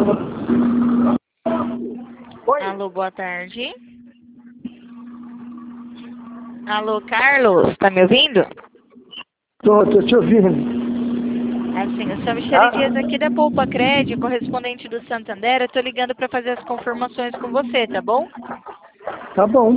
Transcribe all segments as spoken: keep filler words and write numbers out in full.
Oi? Alô, boa tarde. Alô, Carlos, tá me ouvindo? Tô, tô te ouvindo. Assim, eu sou a Michele Ah, Dias aqui da Poupa Cred, correspondente do Santander. Eu tô ligando para fazer as confirmações com você, tá bom? tá bom.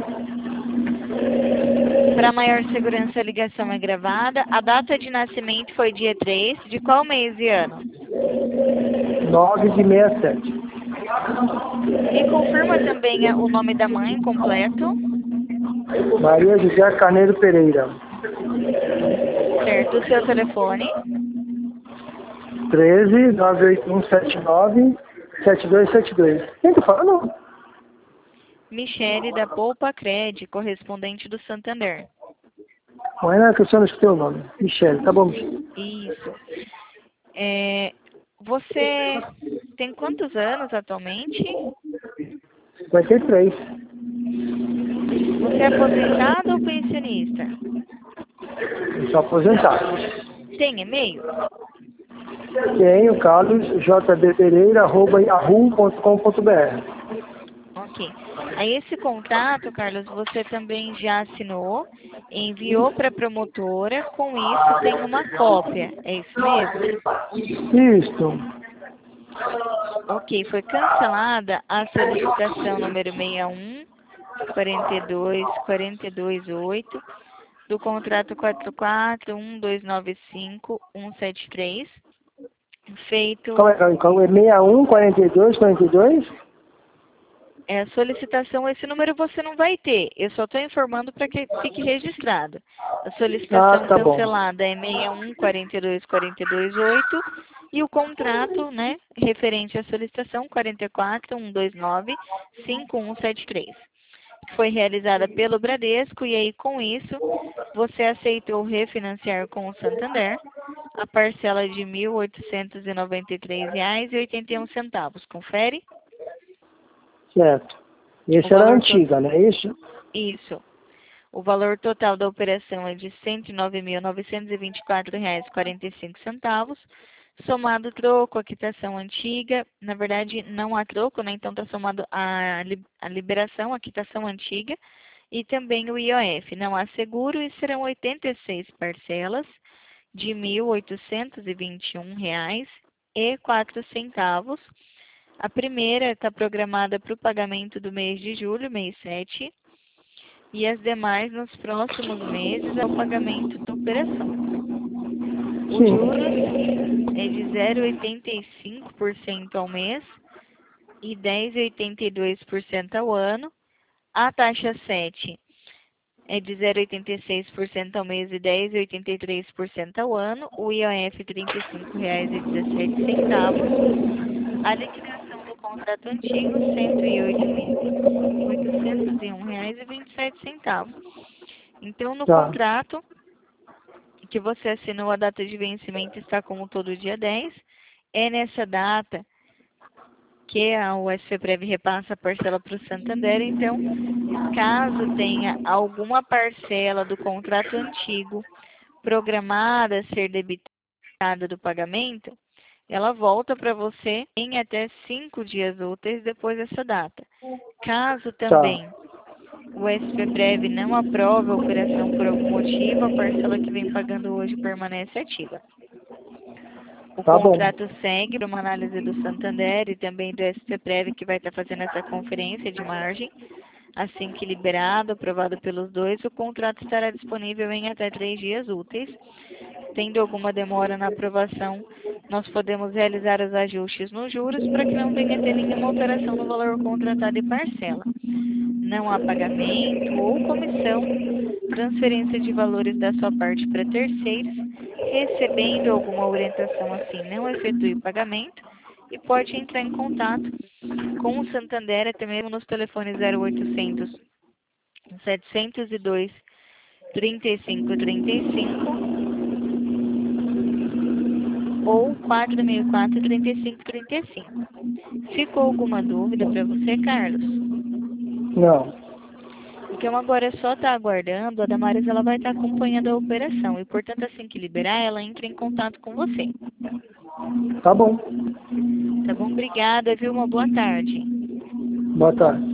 Para maior segurança, a ligação é gravada. A data de nascimento foi dia três. De qual mês e ano? nove de sessenta e sete. Me confirma também o nome da mãe completo. Maria José Carneiro Pereira. Certo, o seu telefone. treze, nove oito um sete nove, sete dois sete dois. Quem tá falando? Michele da Poupa Cred, correspondente do Santander. Não é que eu só não escutei o nome. Michele, tá bom, Michele. Isso. É, você tem quantos anos atualmente? cinquenta e três. Você é aposentado ou pensionista? Eu sou aposentado. Tem e-mail? Tenho Carlos J B Pereira, arroba yahoo ponto com ponto br. Ok. Aí esse contrato, Carlos, você também já assinou, enviou para a promotora, com isso tem uma cópia, é isso mesmo? Isso. Ok, foi cancelada a solicitação número seis um, quarenta e dois, quarenta e dois, oito, do contrato quatro quatro um dois nove cinco um sete três, feito... Calma aí, calma aí, calma aí. sessenta e um, quarenta e dois, quarenta e dois? É, a solicitação, esse número você não vai ter. Eu só estou informando para que fique registrado. A Ah, solicitação tá bom. cancelada é seis um, quarenta e dois, quarenta e dois, oito e o contrato, né, referente à solicitação quarenta e quatro, cento e vinte e nove, cinquenta e um setenta e três, que foi realizada pelo Bradesco, e aí com isso você aceitou refinanciar com o Santander a parcela de mil oitocentos e noventa e três reais e oitenta e um centavos. Confere? Certo. O Esse era a valor to... antiga, não é isso? Isso. O valor total da operação é de cento e nove mil novecentos e vinte e quatro reais e quarenta e cinco centavos, somado o troco, a quitação antiga. Na verdade, não há troco, né? Então está somado a, li... a liberação, a quitação antiga e também o I O F. Não há seguro e serão oitenta e seis parcelas de mil oitocentos e vinte e um reais e quatro centavos. A primeira está programada para o pagamento do mês de julho, mês sete, e as demais nos próximos meses é o pagamento da operação. Os Sim. juros é de zero vírgula oitenta e cinco por cento ao mês e dez vírgula oitenta e dois por cento ao ano. A taxa sete é de zero vírgula oitenta e seis por cento ao mês e dez vírgula oitenta e três por cento ao ano. O I O F trinta e cinco reais e dezessete centavos. A liquidação do contrato antigo, cento e oito mil oitocentos e um reais e vinte e sete centavos. Então, no Tá. contrato que você assinou, a data de vencimento está como todo dia dez. É nessa data que a U S P Prev repassa a parcela para o Santander. Então, caso tenha alguma parcela do contrato antigo programada a ser debitada do pagamento, ela volta para você em até cinco dias úteis depois dessa data. Caso também Tá. o S P Prev não aprove a operação por algum motivo, a parcela que vem pagando hoje permanece ativa. O Tá bom. contrato segue para uma análise do Santander e também do S P Prev, que vai estar fazendo essa conferência de margem. Assim que liberado, aprovado pelos dois, o contrato estará disponível em até três dias úteis. Tendo alguma demora na aprovação, nós podemos realizar os ajustes nos juros para que não venha a ter nenhuma alteração no valor contratado e parcela. Não há pagamento ou comissão, transferência de valores da sua parte para terceiros. Recebendo alguma orientação assim, não efetue o pagamento e pode entrar em contato com o Santander até mesmo nos telefones zero oitocentos, setecentos e dois, trinta e cinco trinta e cinco ou quatro mil e quatro, trinta e cinco trinta e cinco. Ficou alguma dúvida para você, Carlos? Não. Então agora é só estar aguardando, a Damares ela vai estar acompanhando a operação e, portanto, assim que liberar, ela entra em contato com você. Tá bom. Tá bom? Obrigada, viu? Uma boa tarde. Boa tarde.